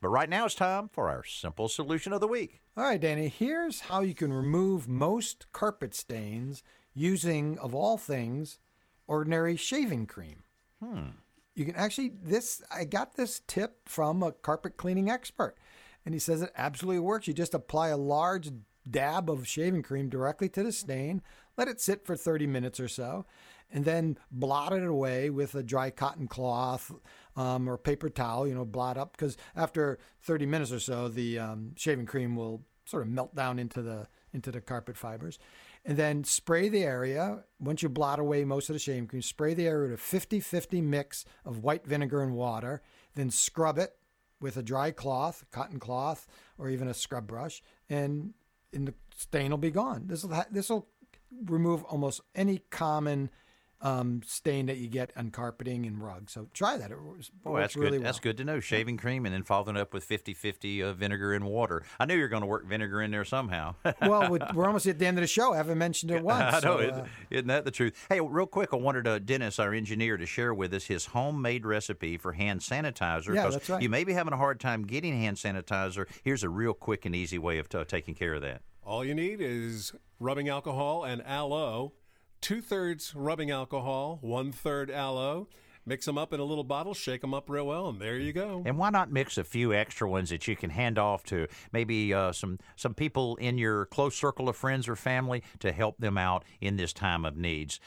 But right now it's time for our simple solution of the week. All right, Danny, here's how you can remove most carpet stains using, of all things, ordinary shaving cream. You can actually, I got this tip from a carpet cleaning expert, and he says it absolutely works. You just apply a large dab of shaving cream directly to the stain, let it sit for 30 minutes or so, and then blot it away with a dry cotton cloth or paper towel, blot up, because after 30 minutes or so, the shaving cream will sort of melt down into the carpet fibers. And then spray the area. Once you blot away most of the shaving cream, spray the area with a 50-50 mix of white vinegar and water, then scrub it with a dry cloth, cotton cloth, or even a scrub brush, and the stain will be gone. This will remove almost any common stain that you get on carpeting and rugs. So try that. It works that's really good. well. That's good to know. Shaving cream and then following up with 50-50 vinegar and water. I knew you were going to work vinegar in there somehow. Well, we're almost at the end of the show. I haven't mentioned it once. I know. So, isn't that the truth? Hey, real quick, I wanted Dennis, our engineer, to share with us his homemade recipe for hand sanitizer. Yeah, that's right. You may be having a hard time getting hand sanitizer. Here's a real quick and easy way of taking care of that. All you need is rubbing alcohol and aloe. 2/3 rubbing alcohol, 1/3 aloe. Mix them up in a little bottle, shake them up real well, and there you go. And why not mix a few extra ones that you can hand off to maybe some people in your close circle of friends or family to help them out in this time of needs?